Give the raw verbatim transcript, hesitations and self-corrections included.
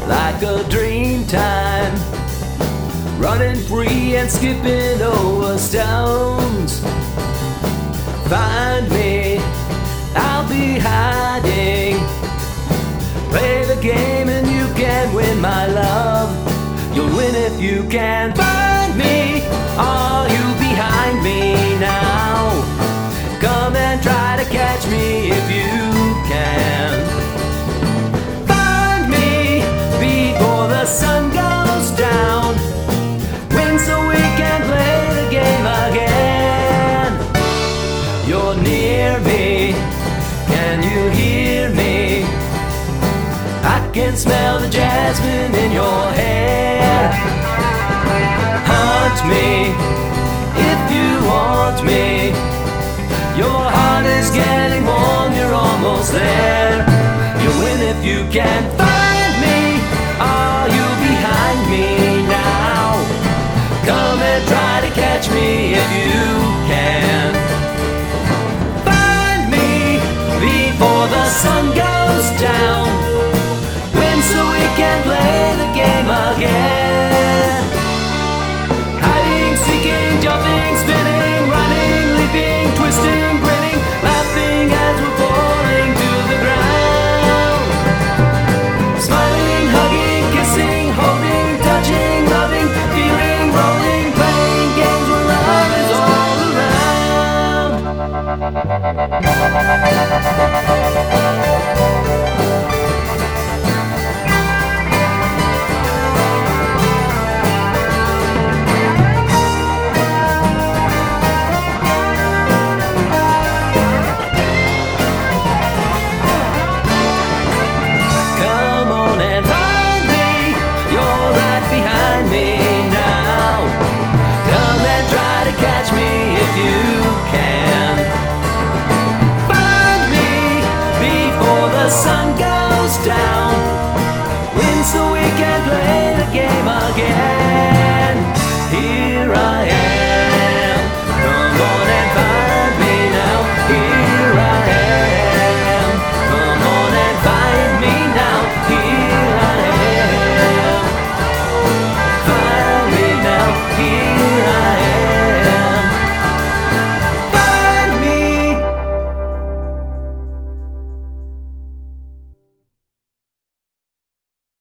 like a dream time, running free and skipping over stones. Find me, I'll be hiding. Play the game and you can win my love. You'll win if you can find me. Are you behind me now? Come and try to catch me if you can. Find me before the sun goes down. Win so we can play the game again. You're near me, can you hear me? I can smell the jasmine in your hair. Hunt me if you want me. Your heart is getting warm, you're almost there. You win if you can find me. Are you behind me now? Come and try to catch me if you can. Find me before the sun goes down. Win so we can play the game again. Hiding, seeking, jumping, spinning, running, leaping, twisting, grinning, laughing as we're falling to the ground. Smiling, hugging, kissing, holding, touching, loving, feeling, rolling, playing games where love is all sun goes down. Win so we can play the game again. Here I am.